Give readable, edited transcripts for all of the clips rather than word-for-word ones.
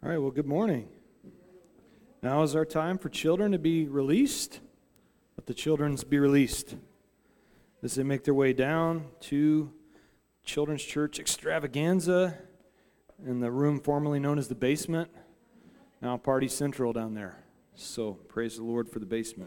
All right, well, good morning. Now is our time for children to be released. Let the children be released as they make their way down to Children's Church Extravaganza in the room formerly known as the basement, now Party Central down there. So praise the Lord for the basement.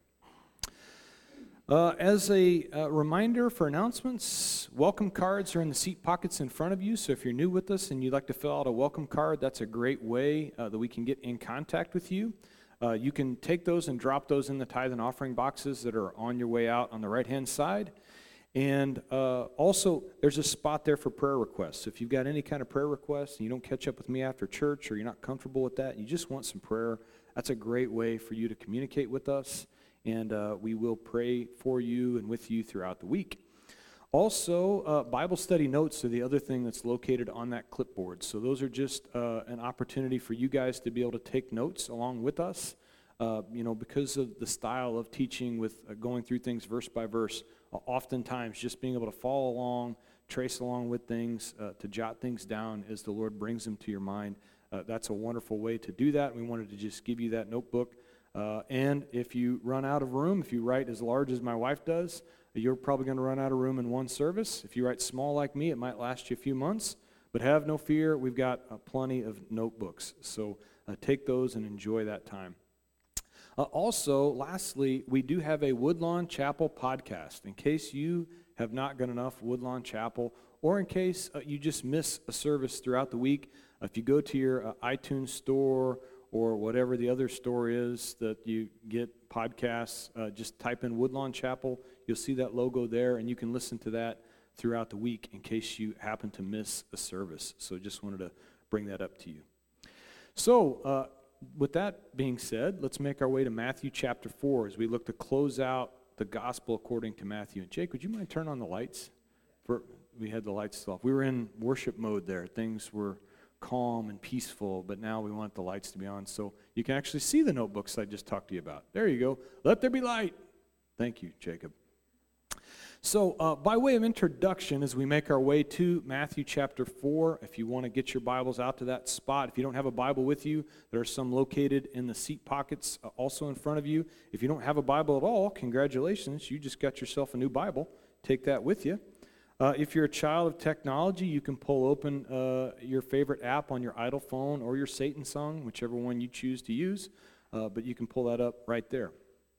As a reminder for announcements, welcome cards are in the seat pockets in front of you. So if you're new with us and you'd like to fill out a welcome card, that's a great way that we can get in contact with you. You can take those and drop those in the tithe and offering boxes that are on your way out on the right-hand side. And also, there's a spot there for prayer requests. So if you've got any kind of prayer requests and you don't catch up with me after church or you're not comfortable with that, you just want some prayer, that's a great way for you to communicate with us. And we will pray for you and with you throughout the week. Also, Bible study notes are the other thing that's located on that clipboard. So those are just an opportunity for you guys to be able to take notes along with us. Because of the style of teaching with going through things verse by verse, oftentimes just being able to follow along, trace along with things, to jot things down as the Lord brings them to your mind. That's a wonderful way to do that. We wanted to just give you that notebook. And if you run out of room, if you write as large as my wife does, you're probably going to run out of room in one service. If you write small like me, it might last you a few months. But have no fear, we've got plenty of notebooks. So take those and enjoy that time. Also, lastly, we do have a Woodlawn Chapel podcast. In case you have not got enough Woodlawn Chapel, or in case you just miss a service throughout the week, if you go to your iTunes store or whatever the other store is that you get podcasts, just type in Woodlawn Chapel. You'll see that logo there, and you can listen to that throughout the week in case you happen to miss a service. So just wanted to bring that up to you. So with that being said, let's make our way to Matthew chapter 4 as we look to close out the gospel according to Matthew. And Jake, would you mind turning on the lights? We had the lights still off. We were in worship mode there. Things were calm and peaceful, but now we want the lights to be on so you can actually see the notebooks I just talked to you about. There you go. Let there be light. Thank you, Jacob. So by way of introduction, as we make our way to Matthew chapter 4, if you want to get your Bibles out to that spot, if you don't have a Bible with you, there are some located in the seat pockets also in front of you. If you don't have a Bible at all, congratulations, you just got yourself a new Bible. Take that with you. If you're a child of technology, you can pull open your favorite app on your idle phone or your Satan song, whichever one you choose to use, but you can pull that up right there.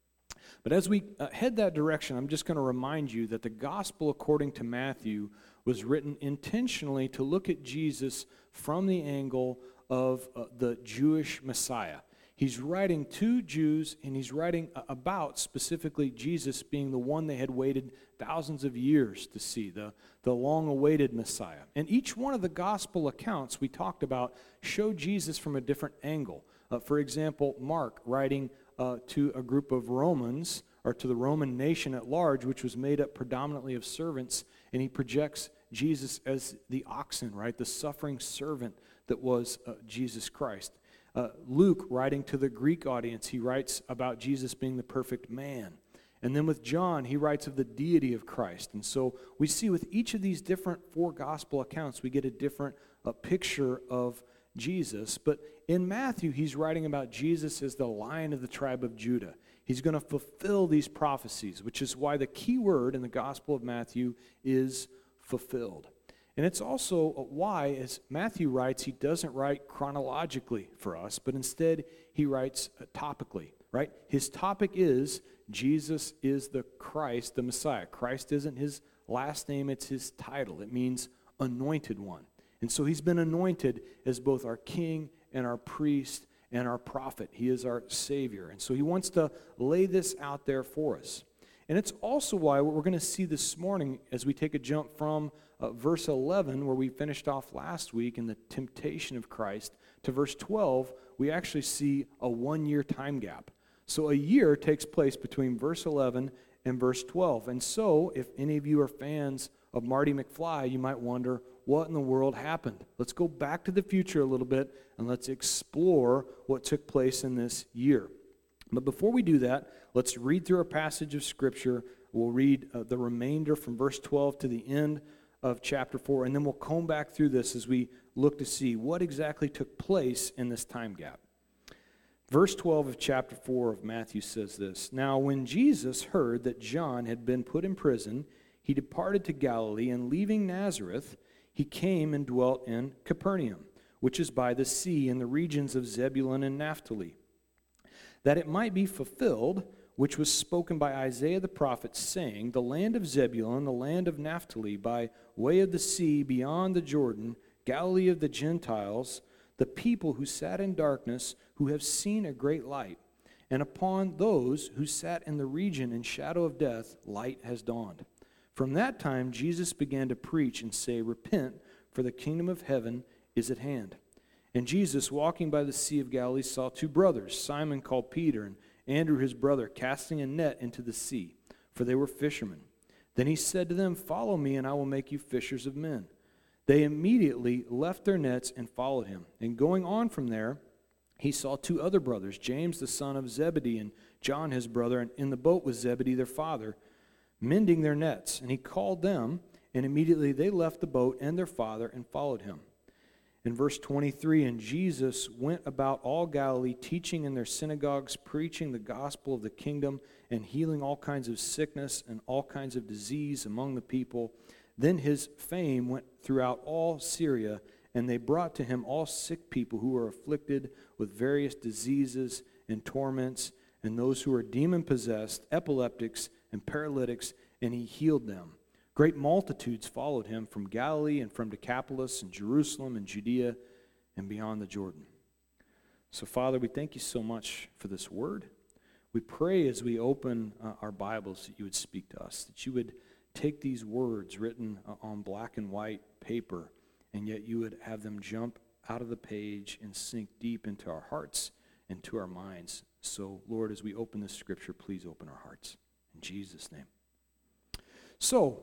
But as we head that direction, I'm just going to remind you that the gospel according to Matthew was written intentionally to look at Jesus from the angle of the Jewish Messiah. He's writing to Jews, and he's writing about specifically Jesus being the one they had waited thousands of years to see, the long-awaited Messiah. And each one of the gospel accounts we talked about show Jesus from a different angle. For example, Mark writing to a group of Romans, or to the Roman nation at large, which was made up predominantly of servants, and he projects Jesus as the oxen, right? The suffering servant that was Jesus Christ. Luke, writing to the Greek audience, he writes about Jesus being the perfect man. And then with John, he writes of the deity of Christ. And so we see with each of these different four gospel accounts, we get a different picture of Jesus. But in Matthew, he's writing about Jesus as the Lion of the tribe of Judah. He's going to fulfill these prophecies, which is why the key word in the Gospel of Matthew is fulfilled. And it's also why, as Matthew writes, he doesn't write chronologically for us, but instead he writes topically, right? His topic is Jesus is the Christ, the Messiah. Christ isn't his last name, it's his title. It means anointed one. And so he's been anointed as both our king and our priest and our prophet. He is our Savior. And so he wants to lay this out there for us. And it's also why what we're going to see this morning as we take a jump from verse 11, where we finished off last week in the temptation of Christ, to verse 12, we actually see a 1-year time gap. So a year takes place between verse 11 and verse 12. And so if any of you are fans of Marty McFly, you might wonder, what in the world happened? Let's go back to the future a little bit and let's explore what took place in this year. But before we do that, let's read through a passage of Scripture. We'll read the remainder from verse 12 to the end of chapter 4, and then we'll comb back through this as we look to see what exactly took place in this time gap. Verse 12 of chapter 4 of Matthew says this, "Now when Jesus heard that John had been put in prison, he departed to Galilee, and leaving Nazareth, he came and dwelt in Capernaum, which is by the sea in the regions of Zebulun and Naphtali, that it might be fulfilled, which was spoken by Isaiah the prophet, saying, The land of Zebulun, the land of Naphtali, by way of the sea beyond the Jordan, Galilee of the Gentiles, the people who sat in darkness, who have seen a great light. And upon those who sat in the region and shadow of death, light has dawned. From that time Jesus began to preach and say, Repent, for the kingdom of heaven is at hand. And Jesus, walking by the Sea of Galilee, saw two brothers, Simon called Peter, and Andrew his brother, casting a net into the sea, for they were fishermen. Then he said to them, Follow me, and I will make you fishers of men. They immediately left their nets and followed him. And going on from there, he saw two other brothers, James the son of Zebedee and John his brother, and in the boat with Zebedee their father, mending their nets. And he called them, and immediately they left the boat and their father and followed him. In verse 23, And Jesus went about all Galilee, teaching in their synagogues, preaching the gospel of the kingdom, and healing all kinds of sickness and all kinds of disease among the people. Then his fame went throughout all Syria, and they brought to him all sick people who were afflicted with various diseases and torments, and those who were demon-possessed, epileptics, and paralytics, and he healed them. Great multitudes followed him from Galilee and from Decapolis and Jerusalem and Judea and beyond the Jordan. So, Father, we thank you so much for this word. We pray as we open our Bibles that you would speak to us, that you would take these words written on black and white paper, and yet you would have them jump out of the page and sink deep into our hearts and to our minds. So, Lord, as we open this scripture, please open our hearts. In Jesus' name. So,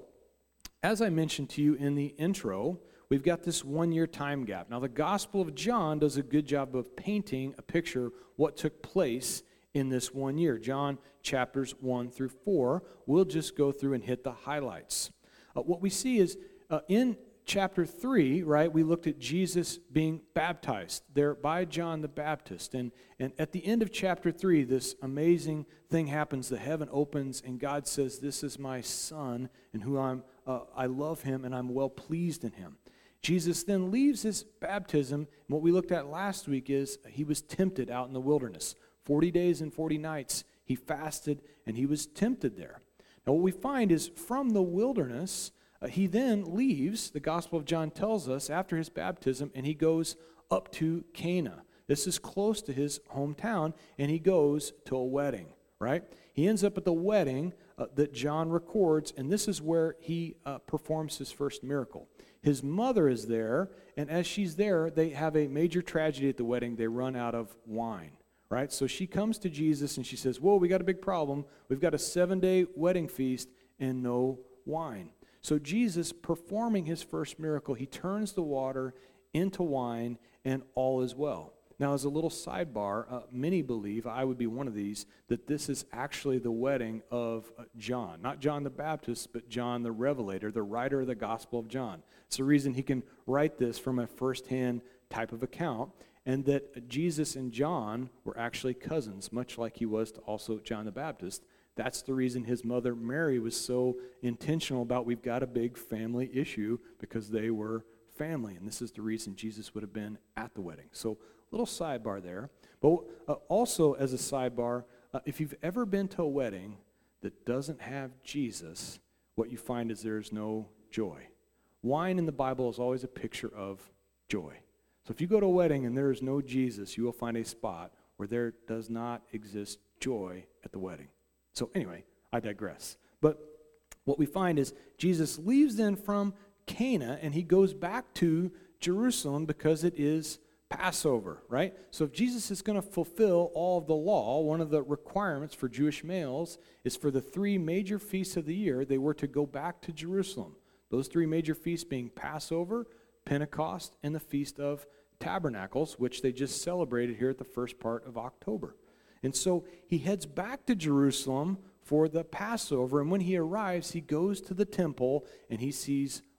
as I mentioned to you in the intro, we've got this one-year time gap. Now, the Gospel of John does a good job of painting a picture of what took place in this 1 year. John chapters 1 through 4. We'll just go through and hit the highlights. What we see is in chapter 3, right, we looked at Jesus being baptized there by John the Baptist. And at the end of chapter 3, this amazing thing happens. The heaven opens, and God says, This is my Son, in whom I love him, and I'm well pleased in him. Jesus then leaves his baptism. And what we looked at last week is he was tempted out in the wilderness. 40 days and 40 nights he fasted, and he was tempted there. Now what we find is from the wilderness, he then leaves, the Gospel of John tells us, after his baptism, and he goes up to Cana. This is close to his hometown, and he goes to a wedding, right? He ends up at the wedding that John records, and this is where he performs his first miracle. His mother is there, and as she's there, they have a major tragedy at the wedding. They run out of wine, right? So she comes to Jesus, and she says, Whoa, we got a big problem. We've got a 7-day wedding feast and no wine. So Jesus, performing his first miracle, he turns the water into wine, and all is well. Now, as a little sidebar, many believe, I would be one of these, that this is actually the wedding of John. Not John the Baptist, but John the Revelator, the writer of the Gospel of John. It's the reason he can write this from a firsthand type of account, and that Jesus and John were actually cousins, much like he was to also John the Baptist. That's the reason his mother Mary was so intentional about we've got a big family issue, because they were family, and this is the reason Jesus would have been at the wedding. So, little sidebar there. But also as a sidebar, if you've ever been to a wedding that doesn't have Jesus, what you find is there's no joy. Wine in the Bible is always a picture of joy. So if you go to a wedding and there is no Jesus, you will find a spot where there does not exist joy at the wedding. So anyway, I digress. But what we find is Jesus leaves then from Cana, and he goes back to Jerusalem because it is Passover, right? So if Jesus is going to fulfill all of the law, one of the requirements for Jewish males is for the 3 major feasts of the year, they were to go back to Jerusalem. Those 3 major feasts being Passover, Pentecost, and the Feast of Tabernacles, which they just celebrated here at the first part of October. And so he heads back to Jerusalem for the Passover, and when he arrives, he goes to the temple, and he sees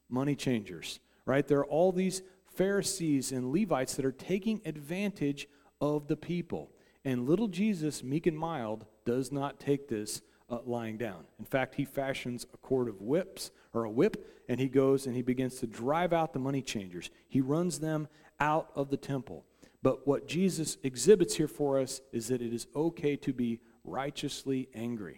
money changers, right? There are all these Pharisees and Levites that are taking advantage of the people. And little Jesus, meek and mild, does not take this lying down. In fact, he fashions a cord of whips, or a whip, and he goes and he begins to drive out the money changers. He runs them out of the temple. But what Jesus exhibits here for us is that it is okay to be righteously angry.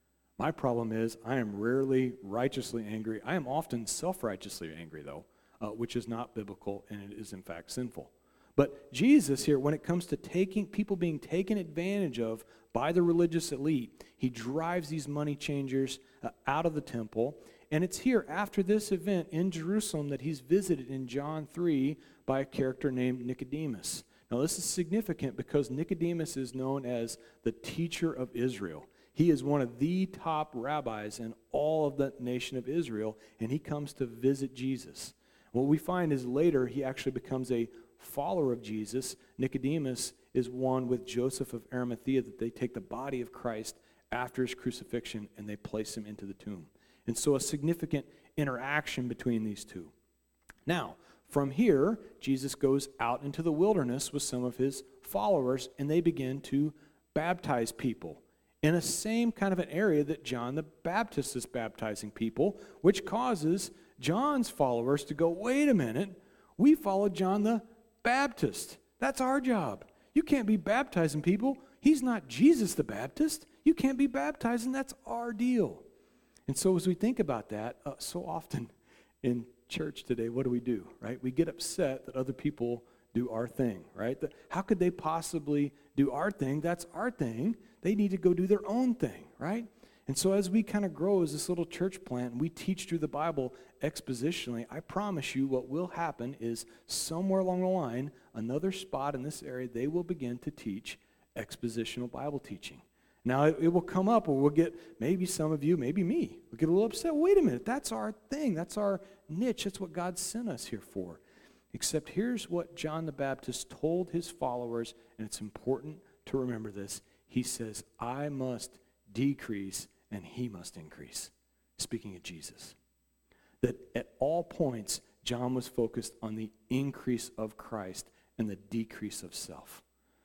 My problem is I am rarely righteously angry. I am often self-righteously angry, though, which is not biblical, and it is in fact sinful. But Jesus here, when it comes to people being taken advantage of by the religious elite, he drives these money changers out of the temple. And it's here after this event in Jerusalem that he's visited in John 3 by a character named Nicodemus. Now this is significant because Nicodemus is known as the teacher of Israel. He is one of the top rabbis in all of the nation of Israel, and he comes to visit Jesus. What we find is later he actually becomes a follower of Jesus. Nicodemus is one with Joseph of Arimathea that they take the body of Christ after his crucifixion and they place him into the tomb. And so a significant interaction between these two. Now, from here, Jesus goes out into the wilderness with some of his followers, and they begin to baptize people in a same kind of an area that John the Baptist is baptizing people, which causes John's followers to go, wait a minute, we follow John the Baptist. That's our job. You can't be baptizing people. He's not Jesus the Baptist. You can't be baptizing. That's our deal. And so as we think about that, so often in church today, what do, right? We get upset that other people do our thing, right? How could they possibly do our thing? That's our thing. They need to go do their own thing, right? And so as we kind of grow as this little church plant, and we teach through the Bible expositionally, I promise you what will happen is somewhere along the line, another spot in this area, they will begin to teach expositional Bible teaching. Now, it will come up, or we'll get, maybe some of you, maybe me, we'll get a little upset. Wait a minute, that's our thing. That's our niche. That's what God sent us here for. Except here's what John the Baptist told his followers, and it's important to remember this. He says, I must decrease and he must increase. Speaking of Jesus. That at all points, John was focused on the increase of Christ and the decrease of self.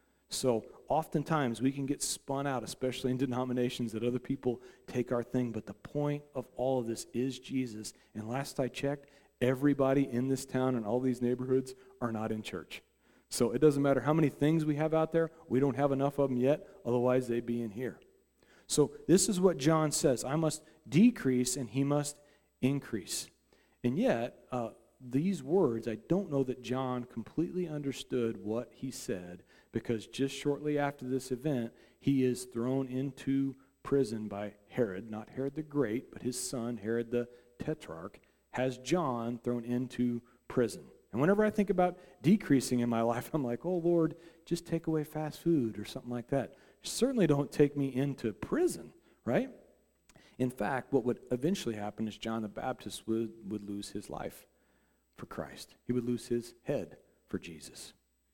So oftentimes we can get spun out, especially in denominations, that other people take our thing, but the point of all of this is Jesus. And last I checked, everybody in this town and all these neighborhoods are not in church. So it doesn't matter how many things we have out there, we don't have enough of them yet, otherwise they'd be in here. So this is what John says, I must decrease and he must increase. And yet, these words, I don't know that John completely understood what he said, because just shortly after this event, he is thrown into prison by Herod, not Herod the Great, but his son, Herod the Tetrarch, has John thrown into prison. And whenever I think about decreasing in my life, I'm like, oh, Lord, just take away fast food or something like that. Certainly don't take me into prison, right? In fact, what would eventually happen is John the Baptist would lose his life for Christ. He would lose his head for Jesus.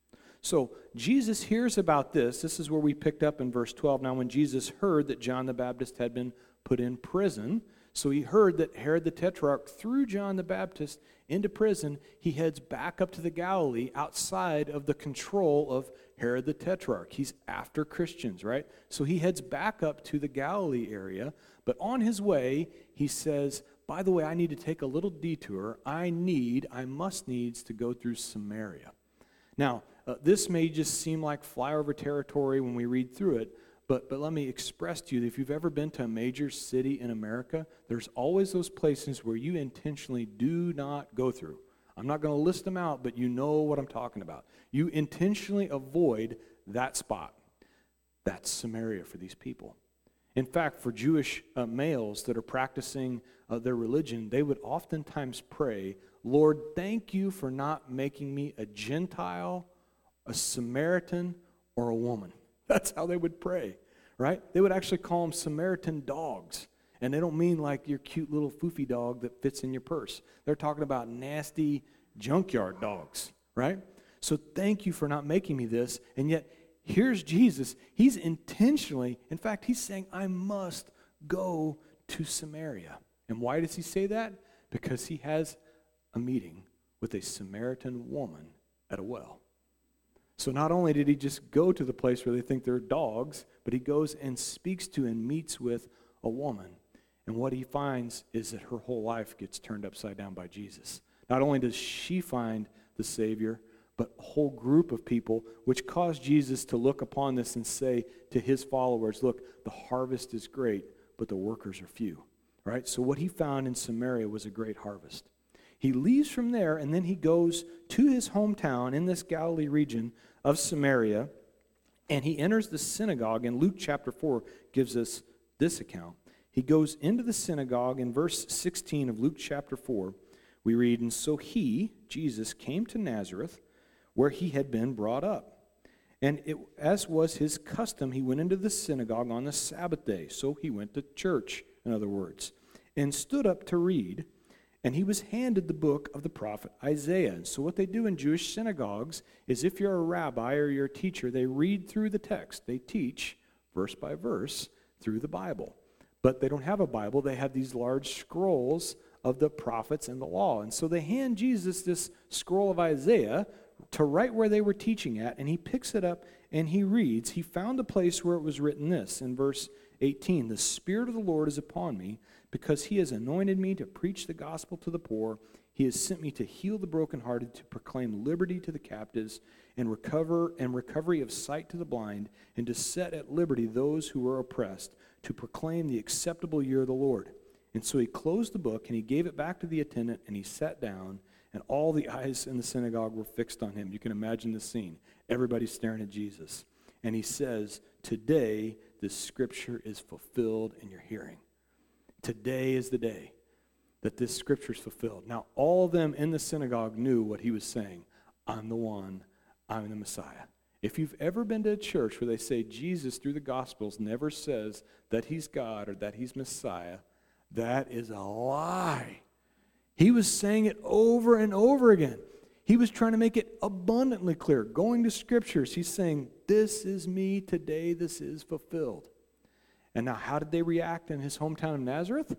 So Jesus hears about this. This is where we picked up in verse 12. Now when Jesus heard that John the Baptist had been put in prison, so he heard that Herod the Tetrarch threw John the Baptist into prison, he heads back up to the Galilee outside of the control of Herod the Tetrarch. He's after Christians, right? So he heads back up to the Galilee area, but on his way, he says, by the way, I need to take a little detour. I must needs to go through Samaria. Now, this may just seem like flyover territory when we read through it, but let me express to you that if you've ever been to a major city in America, there's always those places where you intentionally do not go through. I'm not going to list them out, but you know what I'm talking about. You intentionally avoid that spot. That's Samaria for these people. In fact, for Jewish males that are practicing their religion, they would oftentimes pray, Lord, thank you for not making me a Gentile, a Samaritan, or a woman. That's how they would pray, right? They would actually call them Samaritan dogs. And they don't mean like your cute little foofy dog that fits in your purse. They're talking about nasty junkyard dogs, right? So thank you for not making me this. And yet, here's Jesus. He's intentionally, in fact, he's saying, I must go to Samaria. And why does he say that? Because he has a meeting with a Samaritan woman at a well. So not only did he just go to the place where they think there are dogs, but he goes and speaks to and meets with a woman. And what he finds is that her whole life gets turned upside down by Jesus. Not only does she find the Savior, but a whole group of people, which caused Jesus to look upon this and say to his followers, look, the harvest is great, but the workers are few. Right? So what he found in Samaria was a great harvest. He leaves from there, and then he goes to his hometown in this Galilee region of Samaria, and he enters the synagogue, and Luke chapter 4 gives us this account. He goes into the synagogue. In verse 16 of Luke chapter 4, we read, "And so he," Jesus, "came to Nazareth, where he had been brought up. And as was his custom, he went into the synagogue on the Sabbath day." So he went to church, in other words, "and stood up to read. And he was handed the book of the prophet Isaiah." And so what they do in Jewish synagogues is, if you're a rabbi or you're a teacher, they read through the text. They teach verse by verse through the Bible. But they don't have a Bible. They have these large scrolls of the prophets and the law. And so they hand Jesus this scroll of Isaiah to right where they were teaching at, and he picks it up and he reads. He found a place where it was written this in verse 18, "The Spirit of the Lord is upon me, because he has anointed me to preach the gospel to the poor. He has sent me to heal the brokenhearted, to proclaim liberty to the captives, and recovery of sight to the blind, and to set at liberty those who are oppressed, to proclaim the acceptable year of the Lord." And so he closed the book, and he gave it back to the attendant, and he sat down, and all the eyes in the synagogue were fixed on him. You can imagine the scene. Everybody's staring at Jesus. And he says, "Today this scripture is fulfilled in your hearing." Today is the day that this scripture is fulfilled. Now, all of them in the synagogue knew what he was saying. I'm the one. I'm the Messiah. If you've ever been to a church where they say Jesus through the Gospels never says that he's God or that he's Messiah, that is a lie. He was saying it over and over again. He was trying to make it abundantly clear. Going to scriptures, he's saying, this is me today, this is fulfilled. And now how did they react in his hometown of Nazareth?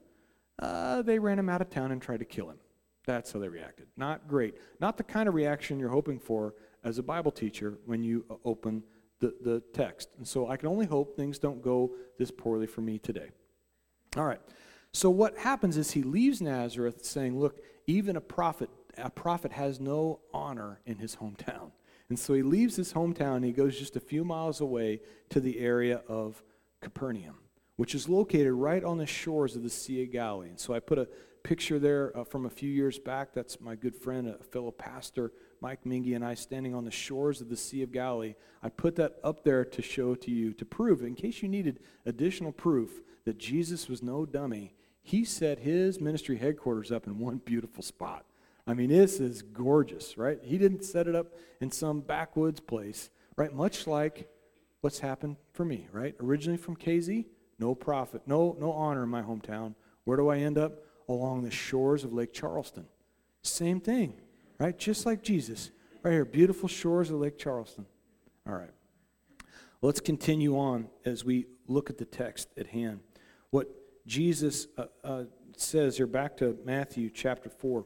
They ran him out of town and tried to kill him. That's how they reacted. Not great. Not the kind of reaction you're hoping for as a Bible teacher when you open the text. And so I can only hope things don't go this poorly for me today. All right. So what happens is he leaves Nazareth saying, look, even a prophet has no honor in his hometown. And so he leaves his hometown and he goes just a few miles away to the area of Capernaum, which is located right on the shores of the Sea of Galilee. And so I put a picture there from a few years back. That's my good friend, a fellow pastor, Mike Mingy, and I standing on the shores of the Sea of Galilee. I put that up there to show to you, to prove, in case you needed additional proof that Jesus was no dummy, he set his ministry headquarters up in one beautiful spot. I mean, this is gorgeous, right? He didn't set it up in some backwoods place, right? Much like what's happened for me, right? Originally from KZ, no profit, no honor in my hometown. Where do I end up? Along the shores of Lake Charleston. Same thing, right? Just like Jesus. Right here, beautiful shores of Lake Charleston. All right. Well, let's continue on as we look at the text at hand. What Jesus says here, back to Matthew chapter 4,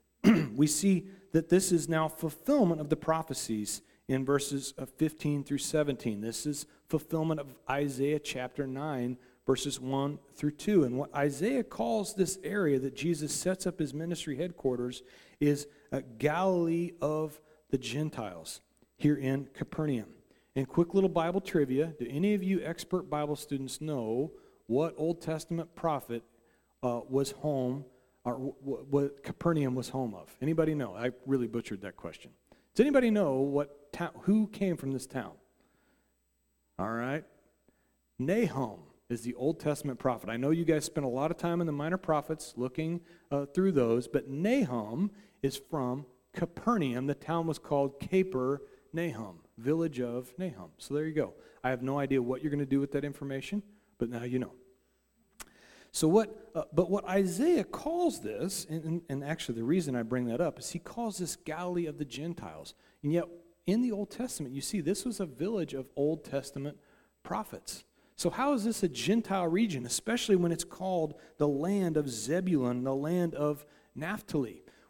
we see that this is now fulfillment of the prophecies in verses 15 through 17. This is fulfillment of Isaiah chapter 9, verses 1 through 2. And what Isaiah calls this area that Jesus sets up his ministry headquarters is Galilee of the Gentiles, here in Capernaum. And quick little Bible trivia, do any of you expert Bible students know what Old Testament prophet was home, or what Capernaum was home of? Anybody know? I really butchered that question. Does anybody know who came from this town? All right. Nahum is the Old Testament prophet. I know you guys spent a lot of time in the minor prophets looking through those, but Nahum is from Capernaum. The town was called Caper Nahum, village of Nahum. So there you go. I have no idea what you're going to do with that information, but now you know. So what Isaiah calls this, and actually the reason I bring that up is he calls this Galilee of the Gentiles. And yet in the Old Testament, you see this was a village of Old Testament prophets. So how is this a Gentile region, especially when it's called the land of Zebulun, the land of Naphtali?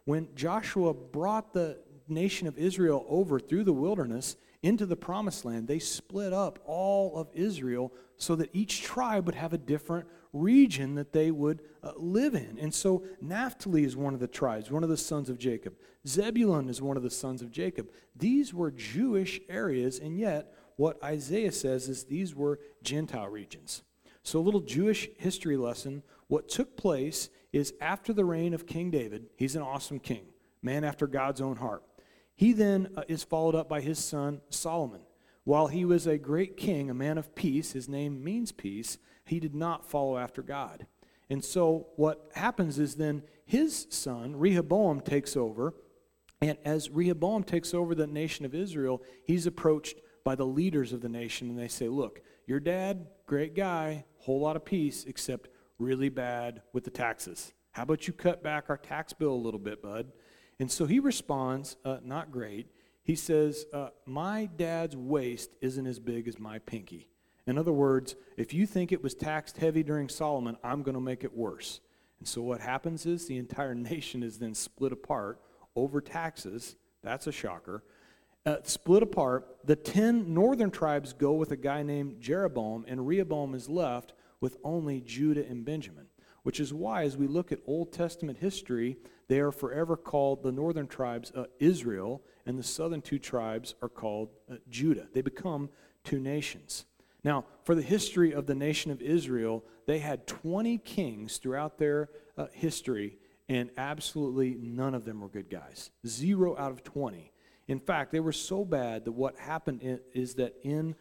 when Joshua brought the nation of Israel over through the wilderness into the promised land, they split up all of Israel so that each tribe would have a different region that they would live in. And so Naphtali is one of the tribes, one of the sons of Jacob. Zebulun is one of the sons of Jacob. These were Jewish areas, and yet what Isaiah says is these were Gentile regions. So a little Jewish history lesson. What took place is after the reign of King David, he's an awesome king, man after God's own heart. He then is followed up by his son Solomon. While he was a great king, a man of peace, his name means peace, he did not follow after God. And so what happens is then his son, Rehoboam, takes over. And as Rehoboam takes over the nation of Israel, he's approached by the leaders of the nation, and they say, look, your dad, great guy, whole lot of peace, except really bad with the taxes. How about you cut back our tax bill a little bit, bud? And so he responds, not great. He says, my dad's waist isn't as big as my pinky. In other words, if you think it was taxed heavy during Solomon, I'm going to make it worse. And so what happens is the entire nation is then split apart over taxes. That's a shocker. Split apart. The 10 northern tribes go with a guy named Jeroboam, and Rehoboam is left with only Judah and Benjamin, which is why as we look at Old Testament history, they are forever called the northern tribes Israel, and the southern two tribes are called Judah. They become two nations. Now, for the history of the nation of Israel, they had 20 kings throughout their history, and absolutely none of them were good guys. 0 out of 20. In fact, they were so bad that what happened is that in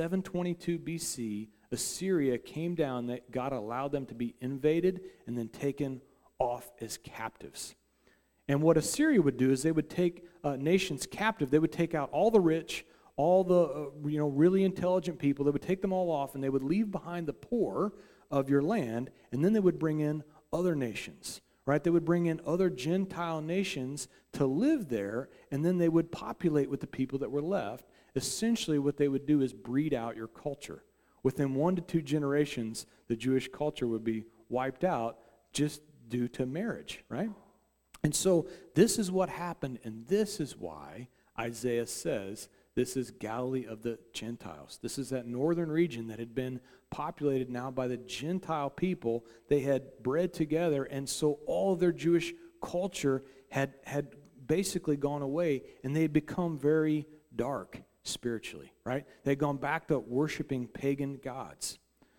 722 BC, Assyria came down, that God allowed them to be invaded and then taken off as captives. And what Assyria would do is they would take nations captive. They would take out all the rich, all the really intelligent people. They would take them all off, and they would leave behind the poor of your land, and then they would bring in other nations, right? They would bring in other Gentile nations to live there, and then they would populate with the people that were left. Essentially, what they would do is breed out your culture. Within 1 to 2 generations, the Jewish culture would be wiped out just due to marriage, right? And so this is what happened, and this is why Isaiah says this is Galilee of the Gentiles. This is that northern region that had been populated now by the Gentile people. They had bred together, and so all of their Jewish culture had basically gone away, and they had become very dark spiritually, right? They had gone back to worshiping pagan gods.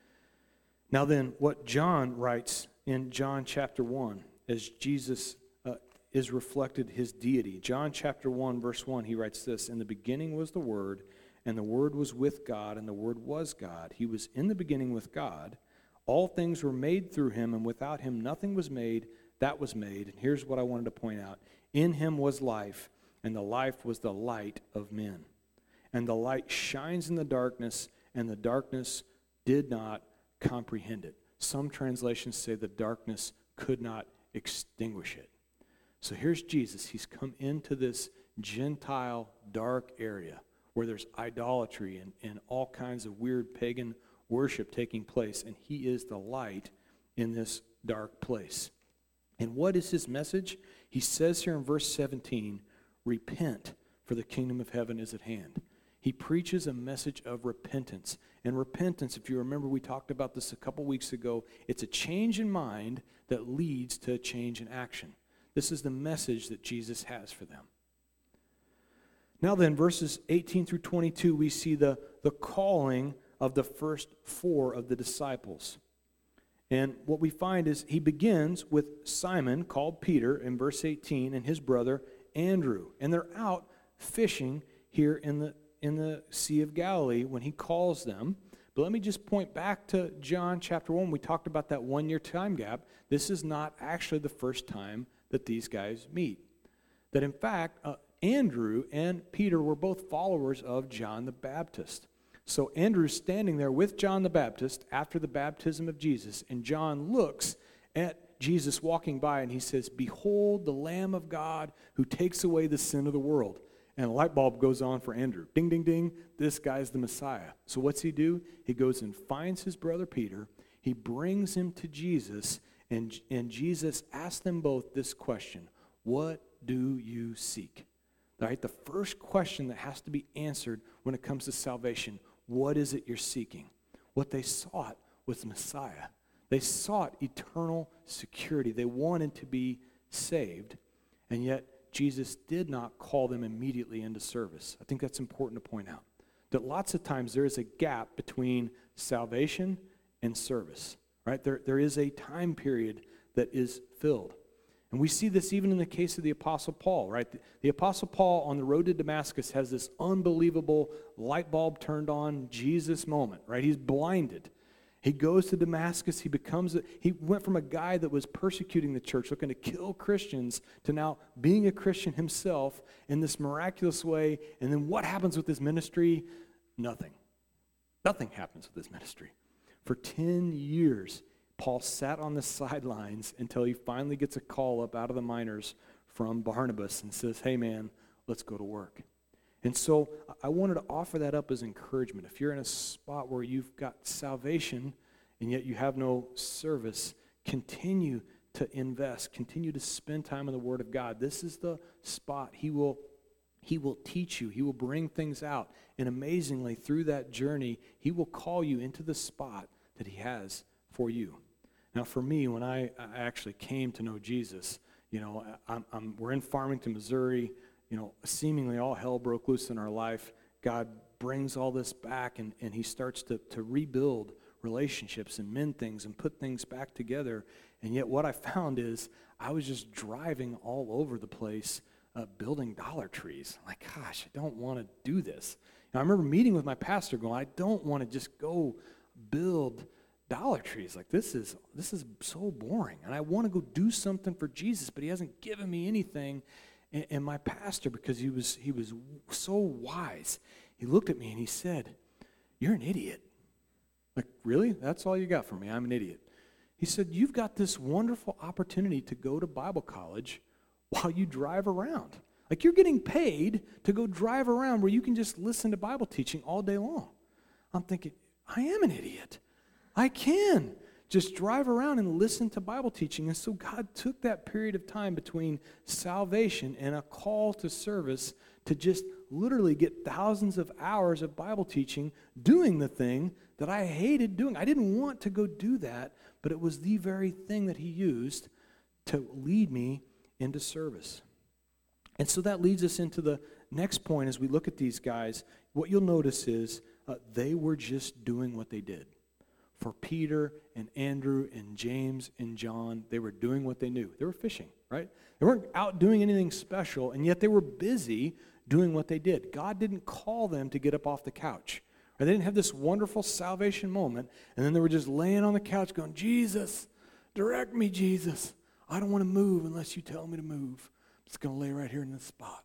Now then, what John writes in John chapter 1, as Jesus is reflected his deity. John chapter 1, verse 1, he writes this, "In the beginning was the Word, and the Word was with God, and the Word was God. He was in the beginning with God. All things were made through him, and without him nothing was made that was made." And here's what I wanted to point out. "In him was life, and the life was the light of men. And the light shines in the darkness, and the darkness did not comprehend it." Some translations say the darkness could not extinguish it. So here's Jesus. He's come into this Gentile dark area where there's idolatry and all kinds of weird pagan worship taking place, and he is the light in this dark place. And what is his message? He says here in verse 17, "Repent, for the kingdom of heaven is at hand." He preaches a message of repentance. And repentance, if you remember, we talked about this a couple weeks ago, it's a change in mind that leads to a change in action. This is the message that Jesus has for them. Now then, verses 18 through 22, we see the calling of the first 4 of the disciples. And what we find is he begins with Simon, called Peter, in verse 18, and his brother Andrew. And they're out fishing here in the Sea of Galilee when he calls them. But let me just point back to John chapter 1. We talked about that 1-year time gap. This is not actually the first time that these guys meet. That in fact, Andrew and Peter were both followers of John the Baptist. So Andrew's standing there with John the Baptist after the baptism of Jesus, and John looks at Jesus walking by and he says, "Behold the Lamb of God who takes away the sin of the world." And a light bulb goes on for Andrew. Ding, ding, ding, this guy's the Messiah. So what's he do? He goes and finds his brother Peter. He brings him to Jesus, and Jesus asks them both this question: what do you seek? All right, the first question that has to be answered when it comes to salvation, what is it you're seeking? What they sought was Messiah. They sought eternal security. They wanted to be saved, and yet Jesus did not call them immediately into service. I think that's important to point out, that lots of times there is a gap between salvation and service, right? There is a time period that is filled. And we see this even in the case of the Apostle Paul, right? The Apostle Paul on the road to Damascus has this unbelievable light bulb turned on Jesus moment, right? He's blinded. He goes to Damascus. He went from a guy that was persecuting the church, looking to kill Christians, to now being a Christian himself in this miraculous way. And then what happens with his ministry? Nothing. Nothing happens with his ministry. For 10 years, Paul sat on the sidelines until he finally gets a call up out of the miners from Barnabas and says, hey man, let's go to work. And so I wanted to offer that up as encouragement. If you're in a spot where you've got salvation and yet you have no service, continue to invest, continue to spend time in the Word of God. This is the spot. He will teach you. He will bring things out. And amazingly, through that journey, He will call you into the spot that He has for you. Now, for me, when I actually came to know Jesus, we're in Farmington, Missouri. Seemingly all hell broke loose in our life. God brings all this back, and He starts to rebuild relationships and mend things and put things back together. And yet what I found is I was just driving all over the place building Dollar Trees. I'm like, gosh, I don't want to do this. And I remember meeting with my pastor going, I don't want to just go build Dollar Trees. Like, this is so boring. And I want to go do something for Jesus, but He hasn't given me anything. And my pastor, because he was so wise, he looked at me and he said, you're an idiot. Like, really? That's all you got for me? I'm an idiot. He said, you've got this wonderful opportunity to go to Bible college while you drive around. Like, you're getting paid to go drive around where you can just listen to Bible teaching all day long. I'm thinking, I am an idiot. I can just drive around and listen to Bible teaching. And so God took that period of time between salvation and a call to service to just literally get thousands of hours of Bible teaching, doing the thing that I hated doing. I didn't want to go do that, but it was the very thing that He used to lead me into service. And so that leads us into the next point as we look at these guys. What you'll notice is they were just doing what they did. For Peter and Andrew and James and John, they were doing what they knew. They were fishing, right? They weren't out doing anything special, and yet they were busy doing what they did. God didn't call them to get up off the couch. Or they didn't have this wonderful salvation moment, and then they were just laying on the couch going, Jesus, direct me, Jesus. I don't want to move unless you tell me to move. I'm just going to lay right here in this spot.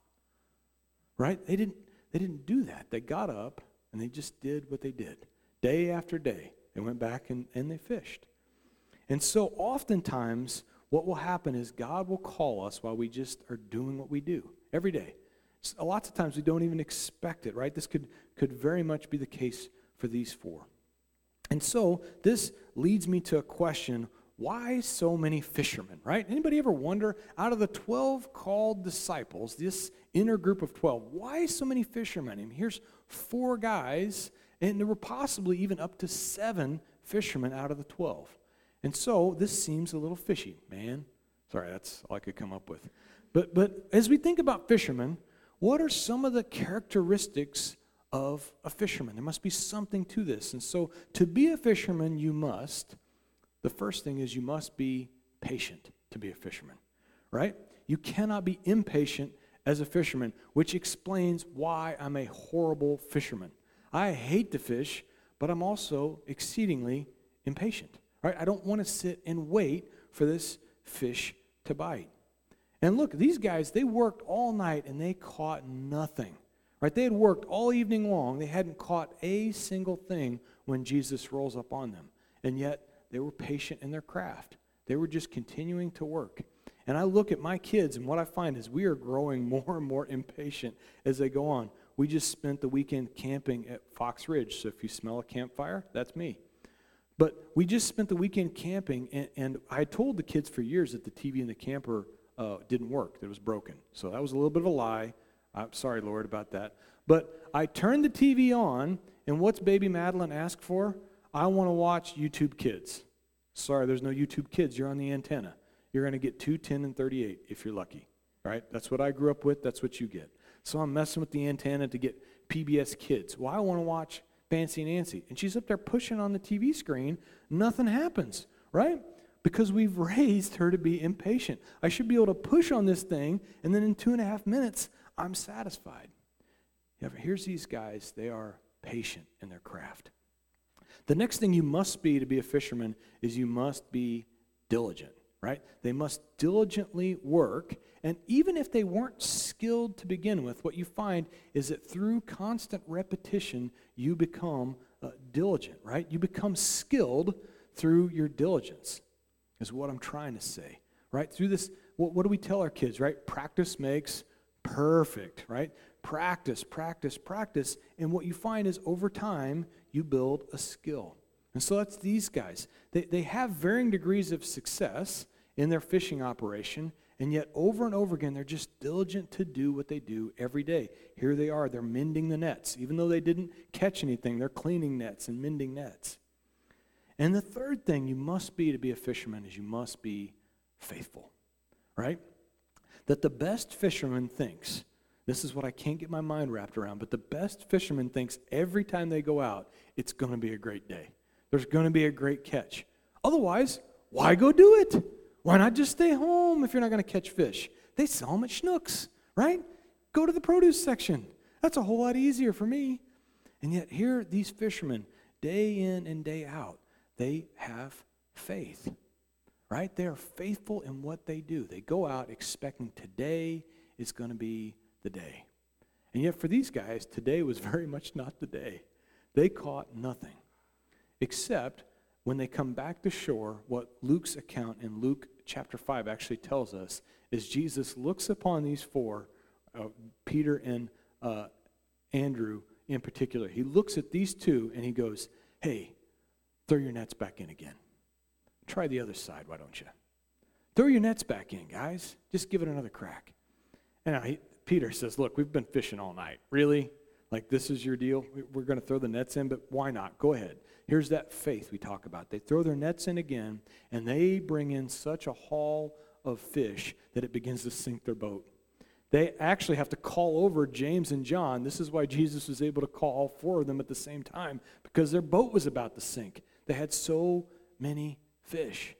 Right? They didn't do that. They got up, and they just did what they did. Day after day. They went back and they fished. And so oftentimes what will happen is God will call us while we just are doing what we do every day. So lots of times we don't even expect it, right? This could very much be the case for these four. And so this leads me to a question, why so many fishermen, right? Anybody ever wonder, out of the 12 called disciples, this inner group of 12, why so many fishermen? I mean, here's 4 guys, and there were possibly even up to 7 fishermen out of the 12. And so this seems a little fishy, man. Sorry, that's all I could come up with. But as we think about fishermen, what are some of the characteristics of a fisherman? There must be something to this. And so to be a fisherman, the first thing is you must be patient to be a fisherman, right? You cannot be impatient as a fisherman, which explains why I'm a horrible fisherman. I hate to fish, but I'm also exceedingly impatient. Right? I don't want to sit and wait for this fish to bite. And look, these guys, they worked all night and they caught nothing. Right? They had worked all evening long. They hadn't caught a single thing when Jesus rolls up on them. And yet they were patient in their craft. They were just continuing to work. And I look at my kids, and what I find is we are growing more and more impatient as they go on. We just spent the weekend camping at Fox Ridge, so if you smell a campfire, that's me. But we just spent the weekend camping, and I told the kids for years that the TV in the camper didn't work, that it was broken. So that was a little bit of a lie. I'm sorry, Lord, about that. But I turned the TV on, and what's baby Madeline ask for? I want to watch YouTube Kids. Sorry, there's no YouTube Kids. You're on the antenna. You're going to get 2, 10, and 38 if you're lucky. Right? That's what I grew up with. That's what you get. So I'm messing with the antenna to get PBS Kids. Well, I want to watch Fancy Nancy. And she's up there pushing on the TV screen. Nothing happens. Right? Because we've raised her to be impatient. I should be able to push on this thing, and then in 2.5 minutes, I'm satisfied. Yeah, but here's these guys. They are patient in their craft. The next thing you must be to be a fisherman is you must be diligent, right? They must diligently work, and even if they weren't skilled to begin with, what you find is that through constant repetition, you become diligent, right? You become skilled through your diligence, is what I'm trying to say, right? Through this, what do we tell our kids, right? Practice makes perfect, right? Practice, practice, practice, and what you find is over time, you build a skill. And so that's these guys. They have varying degrees of success in their fishing operation, and yet over and over again, they're just diligent to do what they do every day. Here they are, they're mending the nets. Even though they didn't catch anything, they're cleaning nets and mending nets. And the third thing you must be to be a fisherman is you must be faithful, right? That the best fisherman thinks, this is what I can't get my mind wrapped around, but the best fisherman thinks every time they go out, it's going to be a great day. There's going to be a great catch. Otherwise, why go do it? Why not just stay home if you're not going to catch fish? They sell them at Schnucks, right? Go to the produce section. That's a whole lot easier for me. And yet here, these fishermen, day in and day out, they have faith, right? They are faithful in what they do. They go out expecting today is going to be the day. And yet for these guys, today was very much not the day. They caught nothing, except when they come back to shore, what Luke's account in Luke chapter 5 actually tells us is Jesus looks upon these four, Peter and Andrew in particular. He looks at these two and he goes, hey, throw your nets back in again. Try the other side, why don't you? Throw your nets back in, guys. Just give it another crack. And Peter says, look, we've been fishing all night. Really? Like this is your deal? We're going to throw the nets in, but why not? Go ahead. Here's that faith we talk about. They throw their nets in again, and they bring in such a haul of fish that it begins to sink their boat. They actually have to call over James and John. This is why Jesus was able to call all four of them at the same time, because their boat was about to sink. They had so many fish.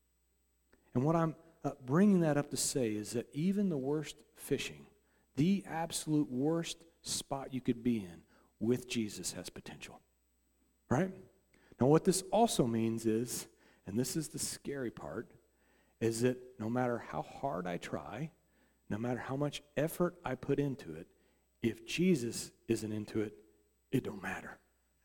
And what I'm bringing that up to say is that even the worst fishing, the absolute worst spot you could be in with Jesus has potential, right? Now what this also means is, and this is the scary part, is that no matter how hard I try, no matter how much effort I put into it, if Jesus isn't into it, it don't matter.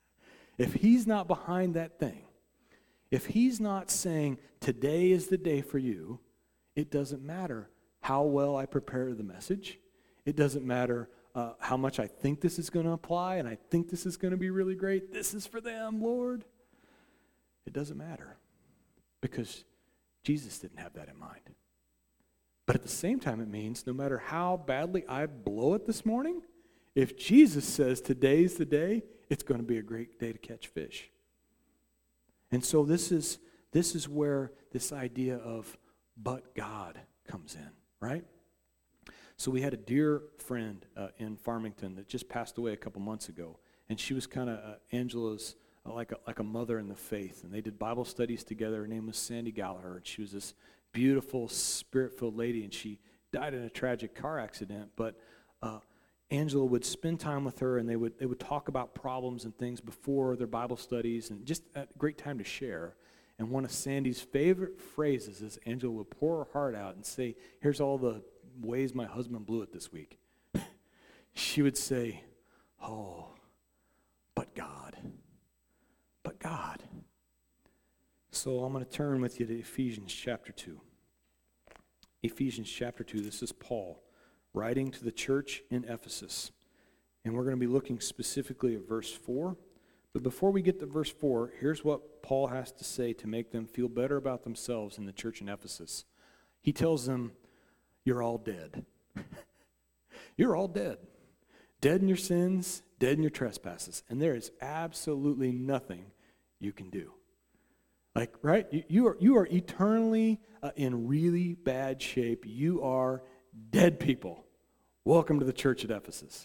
If he's not behind that thing, if he's not saying, today is the day for you, it doesn't matter how well I prepare the message. It doesn't matter how much I think this is going to apply, and I think this is going to be really great. This is for them, Lord. It doesn't matter, because Jesus didn't have that in mind. But at the same time, it means no matter how badly I blow it this morning, if Jesus says today's the day, it's going to be a great day to catch fish. And so this is where this idea of but God comes in, right? So we had a dear friend in Farmington that just passed away a couple months ago, and she was kind of Angela's like a mother in the faith, and they did Bible studies together. Her name was Sandy Gallagher, and she was this beautiful, spirit-filled lady, and she died in a tragic car accident. But Angela would spend time with her, and they would talk about problems and things before their Bible studies, and just a great time to share. And one of Sandy's favorite phrases is Angela would pour her heart out and say, here's all the ways my husband blew it this week. She would say, oh, but God. But God. So I'm going to turn with you to Ephesians chapter 2. Ephesians chapter 2, this is Paul writing to the church in Ephesus. And we're going to be looking specifically at verse 4. But before we get to verse 4, here's what Paul has to say to make them feel better about themselves in the church in Ephesus. He tells them, you're all dead. You're all dead. Dead in your sins, dead in your trespasses. And there is absolutely nothing you can do. Like, right? You are eternally in really bad shape. You are dead people. Welcome to the church at Ephesus.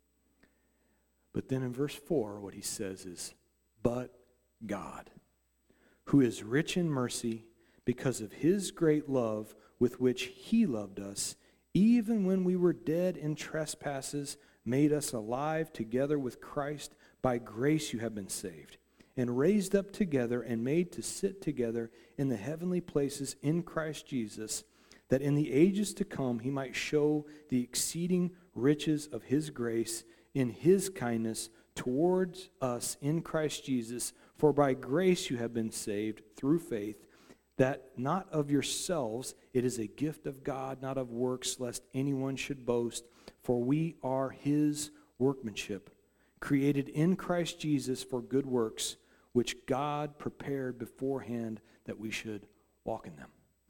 But then in verse 4, what he says is, but God, who is rich in mercy, because of his great love with which he loved us, even when we were dead in trespasses, made us alive together with Christ. By grace you have been saved, and raised up together and made to sit together in the heavenly places in Christ Jesus, that in the ages to come he might show the exceeding riches of his grace in his kindness towards us in Christ Jesus. For by grace you have been saved through faith, that not of yourselves, it is a gift of God, not of works, lest anyone should boast. For we are his workmanship, created in Christ Jesus for good works, which God prepared beforehand that we should walk in them.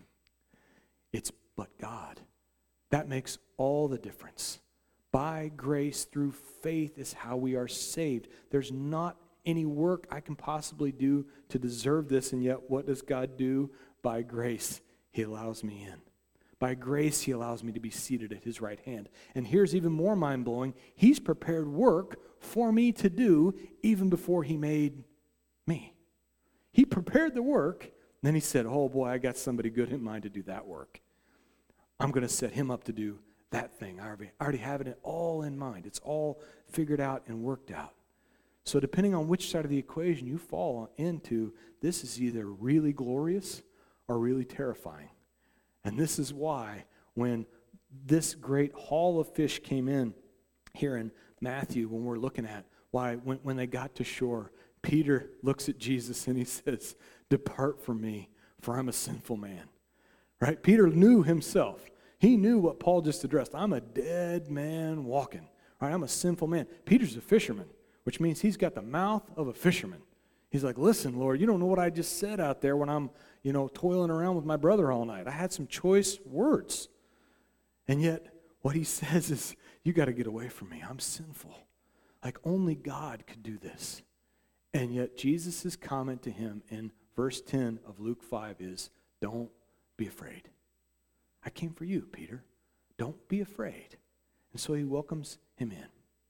It's but God. That makes all the difference. By grace through faith is how we are saved. There's not any work I can possibly do to deserve this, and yet what does God do? By grace, he allows me in. By grace, he allows me to be seated at his right hand. And here's even more mind-blowing. He's prepared work for me to do even before he made me. He prepared the work, and then he said, oh boy, I got somebody good in mind to do that work. I'm going to set him up to do that thing. I already have it all in mind. It's all figured out and worked out. So depending on which side of the equation you fall into, this is either really glorious or really terrifying. And this is why when this great haul of fish came in here in Matthew, when we're looking at why when they got to shore, Peter looks at Jesus and he says, depart from me, for I'm a sinful man. Right? Peter knew himself. He knew what Paul just addressed. I'm a dead man walking. Right? I'm a sinful man. Peter's a fisherman, which means he's got the mouth of a fisherman. He's like, listen, Lord, you don't know what I just said out there when I'm, toiling around with my brother all night. I had some choice words. And yet, what he says is, you got to get away from me. I'm sinful. Like only God could do this. And yet, Jesus' comment to him in verse 10 of Luke 5 is, don't be afraid. I came for you, Peter. Don't be afraid. And so he welcomes him in.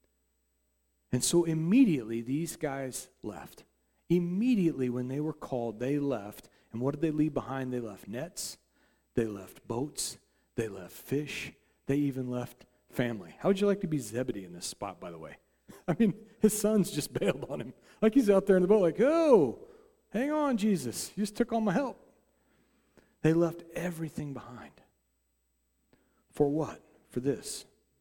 And so immediately these guys left. Immediately when they were called, they left. And what did they leave behind? They left nets. They left boats. They left fish. They even left family. How would you like to be Zebedee in this spot, by the way? I mean, his sons just bailed on him. Like he's out there in the boat like, oh, hang on, Jesus. You just took all my help. They left everything behind. For what? For this.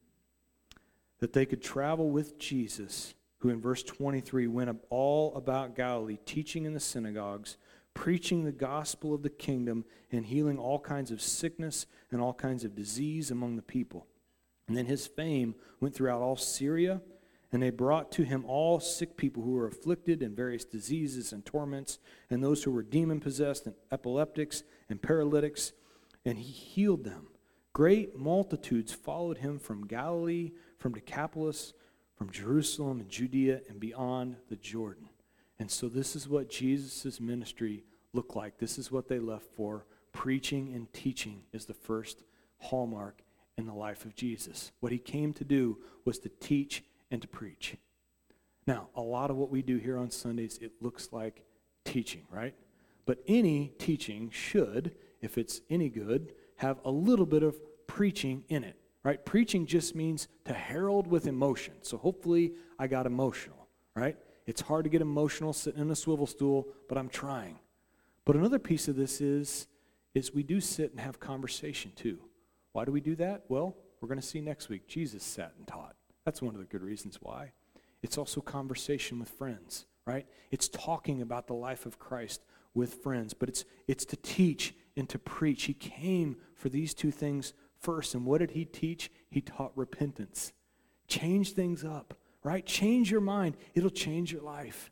That they could travel with Jesus, who in verse 23 went all about Galilee, teaching in the synagogues, preaching the gospel of the kingdom, and healing all kinds of sickness and all kinds of disease among the people. And then his fame went throughout all Syria, and they brought to him all sick people who were afflicted in various diseases and torments, and those who were demon-possessed and epileptics and paralytics, and he healed them. Great multitudes followed him from Galilee, from Decapolis, from Jerusalem and Judea, and beyond the Jordan. And so this is what Jesus' ministry looked like. This is what they left for. Preaching and teaching is the first hallmark in the life of Jesus. What he came to do was to teach and to preach. Now, a lot of what we do here on Sundays, it looks like teaching, right? But any teaching should, if it's any good, have a little bit of preaching in it, right? Preaching just means to herald with emotion. So hopefully I got emotional, right? It's hard to get emotional sitting in a swivel stool, but I'm trying. But another piece of this is we do sit and have conversation too. Why do we do that? Well, we're going to see next week. Jesus sat and taught. That's one of the good reasons why. It's also conversation with friends, right? It's talking about the life of Christ with friends, but it's to teach and to preach. He came for these two things first, and what did he teach? He taught repentance. Change things up, right? Change your mind. It'll change your life.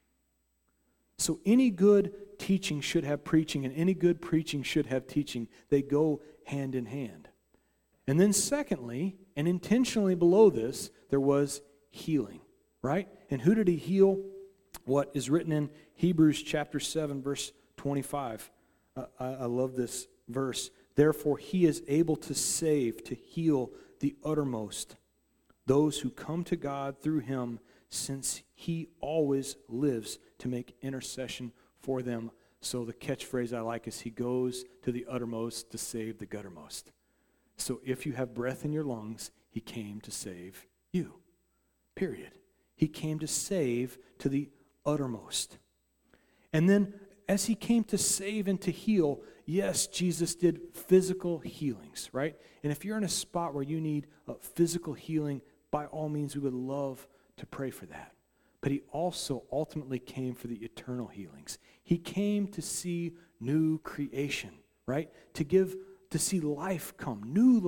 So any good teaching should have preaching, and any good preaching should have teaching. They go hand in hand. And then secondly, and intentionally below this, there was healing, right? And who did he heal? What is written in Hebrews chapter 7, verse 25. I love this verse. Therefore, he is able to save, to heal the uttermost, those who come to God through him, since he always lives to make intercession for them. So the catchphrase I like is he goes to the uttermost to save the guttermost. So if you have breath in your lungs, he came to save you. Period. He came to save to the uttermost. And then as he came to save and to heal, yes, Jesus did physical healings, right? And if you're in a spot where you need physical healing, by all means, we would love to pray for that. But he also ultimately came for the eternal healings. He came to see new creation, right? To see life come,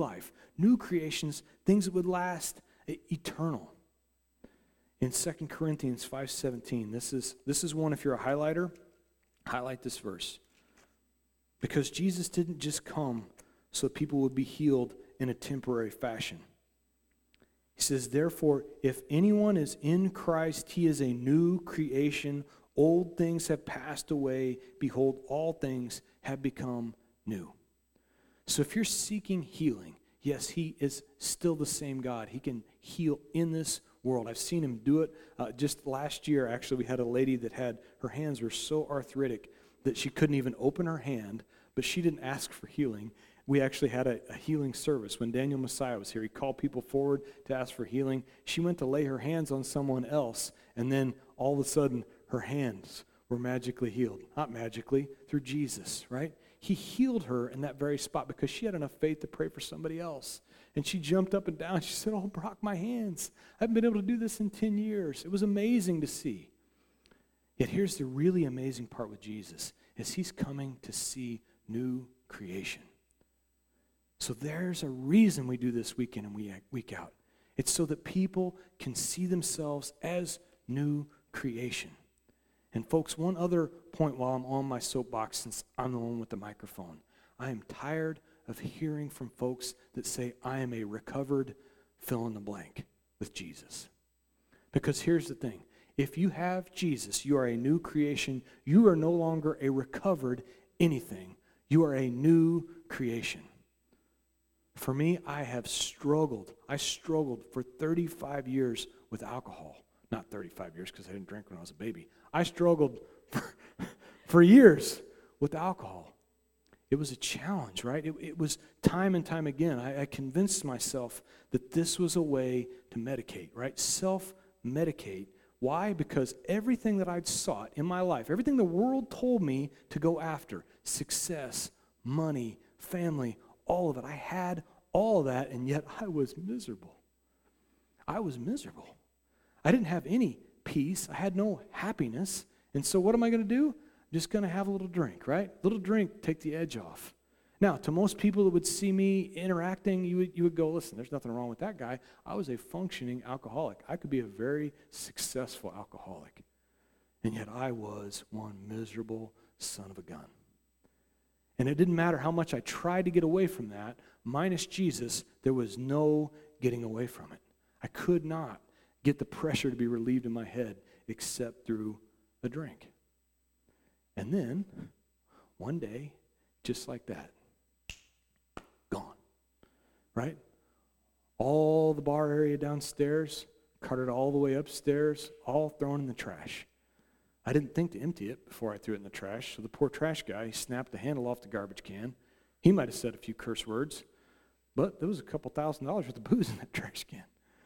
new creations, things that would last eternal. In 2 Corinthians 5:17, this is one, if you're a highlighter, highlight this verse. Because Jesus didn't just come so people would be healed in a temporary fashion. He says, therefore, if anyone is in Christ, he is a new creation. Old things have passed away. Behold, all things have become new. So if you're seeking healing, yes, he is still the same God. He can heal in this world. I've seen him do it. Just last year, actually, we had a lady that had, her hands were so arthritic that she couldn't even open her hand, but she didn't ask for healing. We actually had a healing service. When Daniel Messiah was here, he called people forward to ask for healing. She went to lay her hands on someone else, and then all of a sudden, her hands were magically healed. Not magically, through Jesus, right? He healed her in that very spot because she had enough faith to pray for somebody else. And she jumped up and down. She said, oh, Brock, my hands. I haven't been able to do this in 10 years. It was amazing to see. Yet here's the really amazing part with Jesus, is he's coming to see new creation. So there's a reason we do this week in and week out. It's so that people can see themselves as new creation. And folks, one other point while I'm on my soapbox, since I'm the one with the microphone. I am tired of hearing from folks that say, I am a recovered fill in the blank with Jesus. Because here's the thing. If you have Jesus, you are a new creation. You are no longer a recovered anything. You are a new creation. For me, I have struggled. I struggled for 35 years with alcohol. Not 35 years because I didn't drink when I was a baby. I struggled for years with alcohol. It was a challenge, right? It was time and time again. I convinced myself that this was a way to medicate, right? Self-medicate. Why? Because everything that I'd sought in my life, everything the world told me to go after, success, money, family, all of it. I had all of that, and yet I was miserable. I was miserable. I didn't have any peace. I had no happiness. And so what am I going to do? I'm just going to have a little drink, right? A little drink, take the edge off. Now, to most people that would see me interacting, you would go, listen, there's nothing wrong with that guy. I was a functioning alcoholic. I could be a very successful alcoholic. And yet I was one miserable son of a gun. And it didn't matter how much I tried to get away from that. Minus Jesus, there was no getting away from it. I could not get the pressure to be relieved in my head except through a drink. And then, one day, just like that, gone, right? All the bar area downstairs, carted all the way upstairs, all thrown in the trash. I didn't think to empty it before I threw it in the trash, so the poor trash guy, he snapped the handle off the garbage can. He might have said a few curse words, but there was a couple $1,000 worth of booze in that trash can.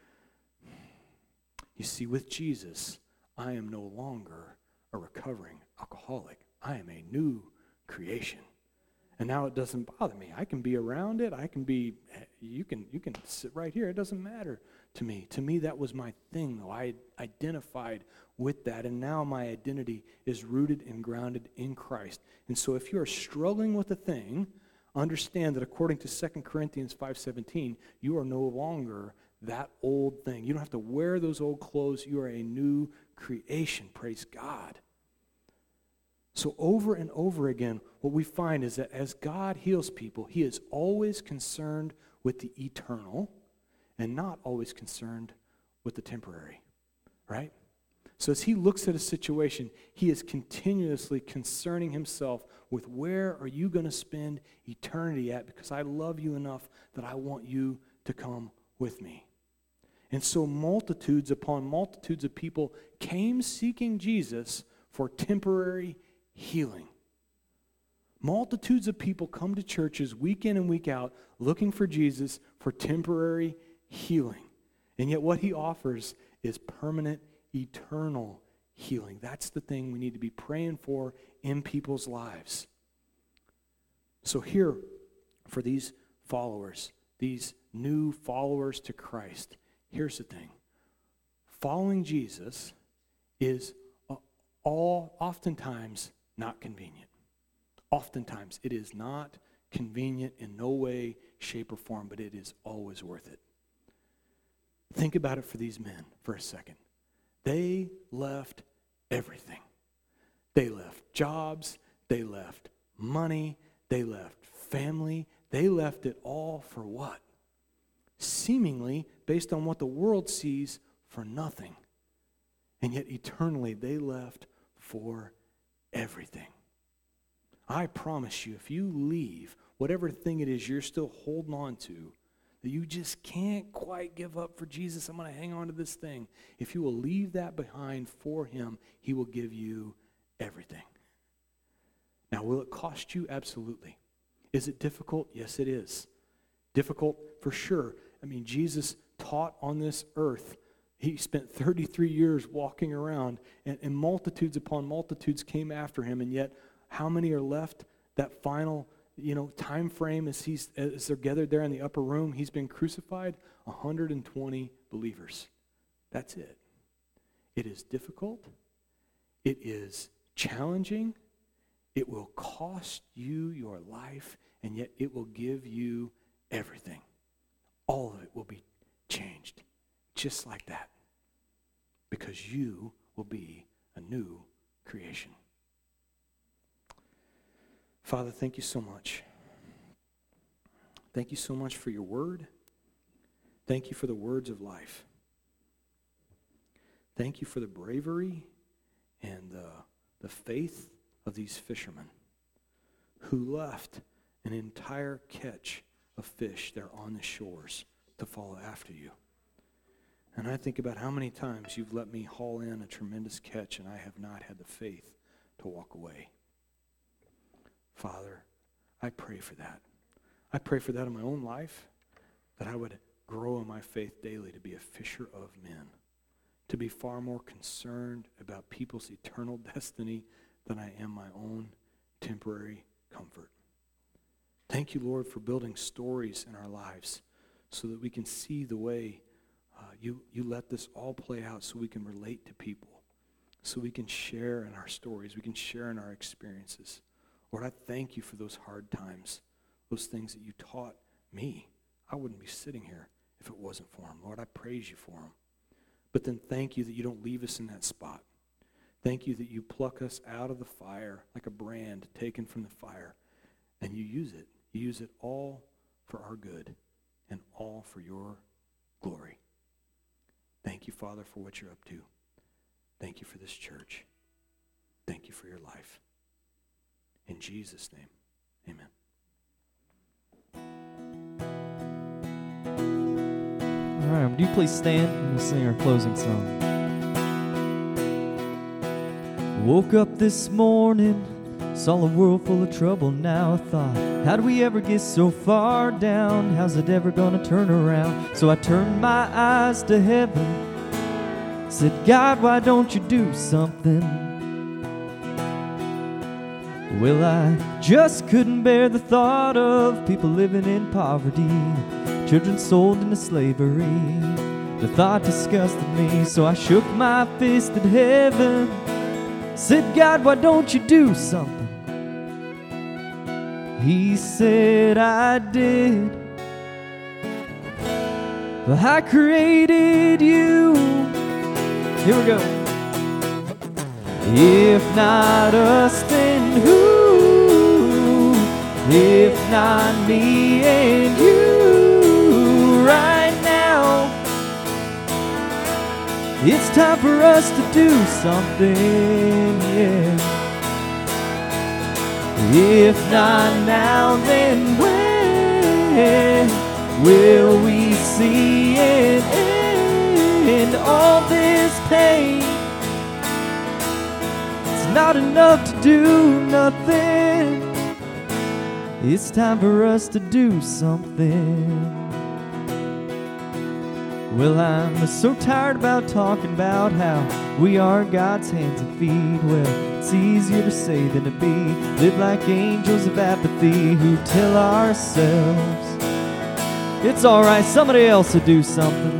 You see, with Jesus, I am no longer a recovering alcoholic. I am a new creation. And now it doesn't bother me. I can be around it. You can sit right here. It doesn't matter to me. To me, that was my thing, though. I identified with that, and now my identity is rooted and grounded in Christ. And so if you are struggling with a thing, understand that according to 2 Corinthians 5:17, you are no longer that old thing. You don't have to wear those old clothes. You are a new creation. Praise God. So over and over again, what we find is that as God heals people, he is always concerned with the eternal and not always concerned with the temporary, right? So as he looks at a situation, he is continuously concerning himself with where are you going to spend eternity at, because I love you enough that I want you to come with me. And so multitudes upon multitudes of people came seeking Jesus for temporary healing. Multitudes of people come to churches week in and week out looking for Jesus for temporary healing. And yet what he offers is permanent, eternal healing. That's the thing we need to be praying for in people's lives. So here, for these followers, these new followers to Christ, here's the thing. Following Jesus is oftentimes not convenient. Oftentimes it is not convenient in no way, shape, or form, but it is always worth it. Think about it for these men for a second. They left everything. They left jobs, they left money, they left family, they left it all for what? Seemingly, based on what the world sees, for nothing. And yet eternally, they left for everything. I promise you, if you leave whatever thing it is you're still holding on to, that you just can't quite give up for Jesus, I'm going to hang on to this thing. If you will leave that behind for him, he will give you everything. Now, will it cost you? Absolutely. Is it difficult? Yes, it is. Difficult for sure. I mean, Jesus taught on this earth. He spent 33 years walking around, and multitudes upon multitudes came after him, and yet how many are left that final time frame as they're gathered there in the upper room? He's been crucified. 120 believers. That's it. It is difficult. It is challenging. It will cost you your life, and yet it will give you everything. All of it will be changed, just like that, because you will be a new creation. Father, thank you so much. Thank you so much for your word. Thank you for the words of life. Thank you for the bravery and the faith of these fishermen who left an entire catch of fish there on the shores to follow after you. And I think about how many times you've let me haul in a tremendous catch and I have not had the faith to walk away. Father, I pray for that. I pray for that in my own life, that I would grow in my faith daily to be a fisher of men, to be far more concerned about people's eternal destiny than I am my own temporary comfort. Thank you, Lord, for building stories in our lives so that we can see the way you let this all play out, so we can relate to people, so we can share in our stories, we can share in our experiences. Lord, I thank you for those hard times, those things that you taught me. I wouldn't be sitting here if it wasn't for them. Lord, I praise you for them. But then thank you that you don't leave us in that spot. Thank you that you pluck us out of the fire like a brand taken from the fire, and you use it. You use it all for our good and all for your glory. Thank you, Father, for what you're up to. Thank you for this church. Thank you for your life. In Jesus' name, amen. All right, would you please stand and we'll sing our closing song. Woke up this morning, saw a world full of trouble. Now I thought, how'd we ever get so far down? How's it ever gonna turn around? So I turned my eyes to heaven, said, God, why don't you do something? Well, I just couldn't bear the thought of people living in poverty, children sold into slavery. The thought disgusted me, so I shook my fist at heaven, said, God, why don't you do something? He said, I did. Well, I created you. Here we go. If not us, then who? If not me and you, It's time for us to do something, yeah. If not now, then when will we see an end all this pain? It's not enough to do nothing. It's time for us to do something. Well, I'm so tired about talking about how we are God's hands and feet. Well, it's easier to say than to be. Live like angels of apathy who tell ourselves it's alright, somebody else will do something.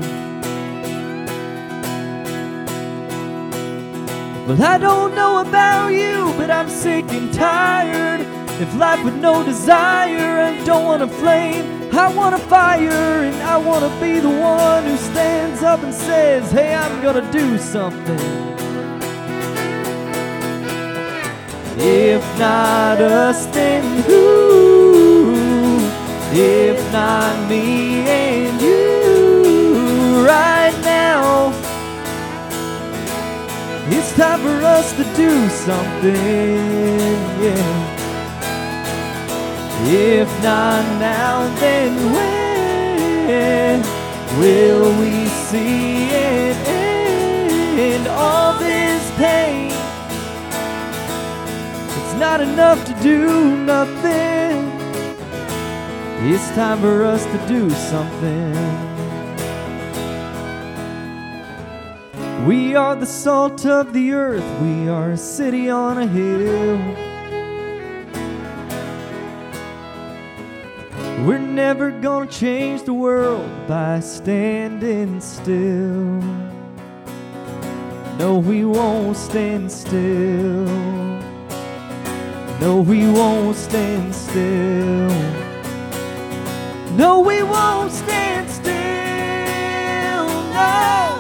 Well, I don't know about you, but I'm sick and tired. If life with no desire, I don't want a flame, I want a fire, and I want to be the one who stands up and says, hey, I'm gonna do something. If not us, then who? If not me and you right now. It's time for us to do something, yeah. If not now, then when will we see it end all this pain? It's not enough to do nothing. It's time for us to do something. We are the salt of the earth. We are a city on a hill. We're never gonna change the world by standing still. No, we won't stand still. No, we won't stand still. No, we won't stand still. No.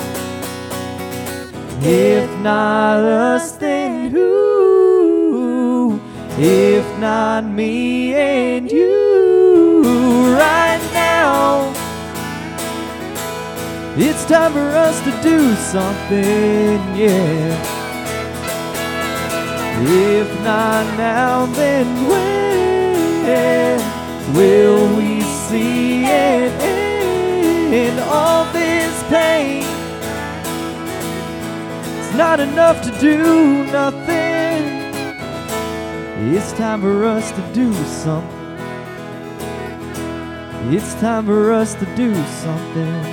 If not us, then who? If not me and you right now. It's time for us to do something, yeah. If not now, then when will we see it end all this pain? It's not enough to do nothing. It's time for us to do something. It's time for us to do something.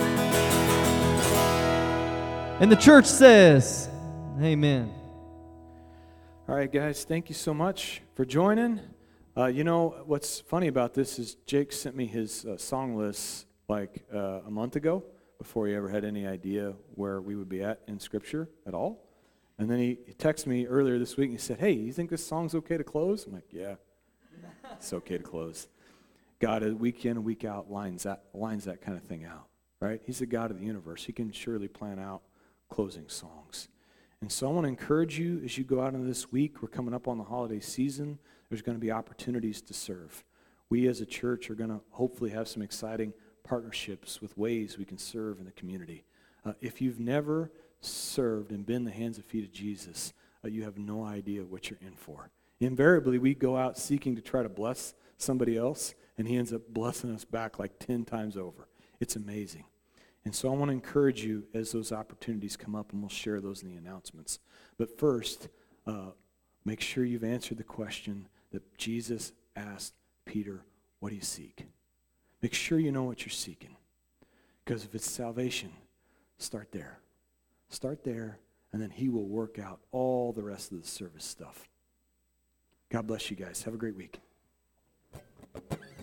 And the church says, amen. All right, guys, thank you so much for joining. You know, what's funny about this is Jake sent me his song list like a month ago before he ever had any idea where we would be at in Scripture at all. And then he texted me earlier this week and he said, hey, you think this song's okay to close? I'm like, yeah, it's okay to close. God, week in and week out, lines that kind of thing out, right? He's the God of the universe. He can surely plan out closing songs. And so I want to encourage you as you go out into this week. We're coming up on the holiday season. There's going to be opportunities to serve. We as a church are going to hopefully have some exciting partnerships with ways we can serve in the community. If you've never served and been the hands and feet of Jesus, you have no idea what you're in for. Invariably, we go out seeking to try to bless somebody else, and he ends up blessing us back like 10 times over. It's amazing. And so I want to encourage you as those opportunities come up, and we'll share those in the announcements. But first, make sure you've answered the question that Jesus asked Peter, what do you seek? Make sure you know what you're seeking. Because if it's salvation, start there. Start there, and then he will work out all the rest of the service stuff. God bless you guys. Have a great week.